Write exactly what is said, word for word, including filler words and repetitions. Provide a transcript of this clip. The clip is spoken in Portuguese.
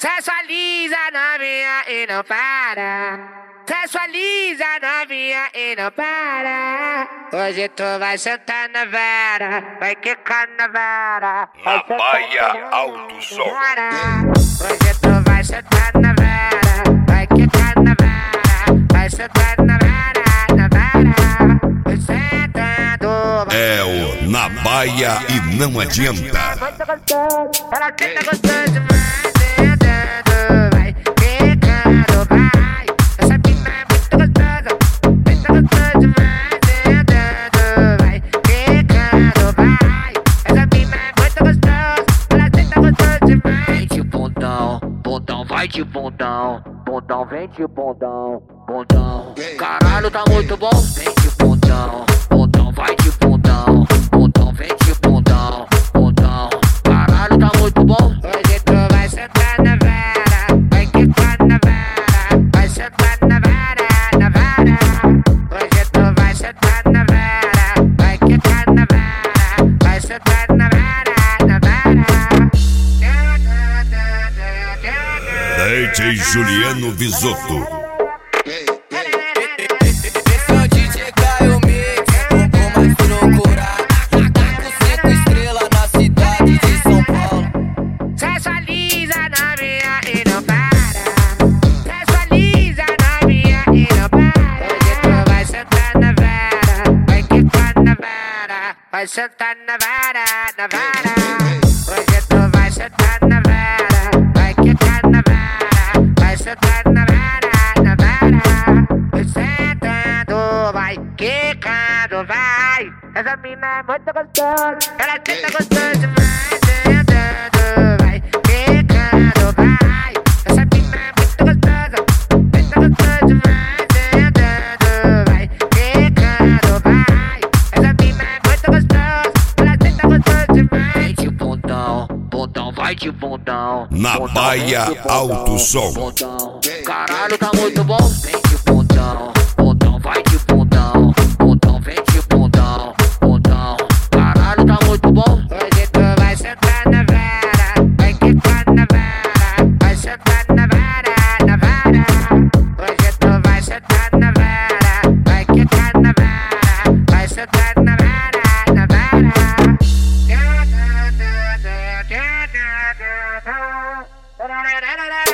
Sensualiza novinha e não para. Sensualiza novinha e não para. Hoje tu vai sentar na vara, vai quicar na vara. Na Baia Alto Som. Hoje tu vai sentar na vara, vai quicar na vara, vai sentar na vara, na vara. Vai sentando. É o Na Baia e não adianta. Ela tenta gostoso demais. Vai ficando, vai. Essa mina é muito gostosa. Tenta gostoso demais. Vai ficando, vai. Essa mina é muito gostosa. Ela tenta gostoso demais. Vem de bundão, bundão, vai de bundão. Bundão, vem de bundão, bundão. Caralho, tá muito bom. Vem de bundão, bundão, vai de bundão. Bundão, vem de bundão, bundão. Caralho, tá muito bom. Hoje tu vai sentar na vara, vai quicar na vara, vai sentar na vara, na vara. Hoje tu vai sentar na vara, vai quicar na vara, vai sentar na vara, na vara. D J Juliano Visotto. Vai sentar na vara, na vara. Hoje tu vai sentar na vara, vai quicar na vara, vai sentar na vara, na vara. Vai sentando, vai quicando, vai. Essa mina é muito gostosa, ela tenta gostoso demais. Sentando, vai quicando, vai. Essa mina é muito gostosa, tenta gostoso demais. Sentando, vai quicando, vai. Essa mina é muito gostosa, ela tenta gostoso demais. Vem de bundão, bundão, vai de bundão. Na Bundão, Baia vem de bundão, Alto Som. bundão. Caralho, tá muito bom. Vem de bundão, bundão, vai de bundão. Bundão, vem de bundão, bundão. Caralho, tá muito bom. Hoje tu vai sentar na vara, vai quicar na vara, vai sentar na vara, na vara. Hoje tu vai sentar na vara, vai quicar na vara, vai sentar na vara, na vara. Da da da da da da da da da da da da da.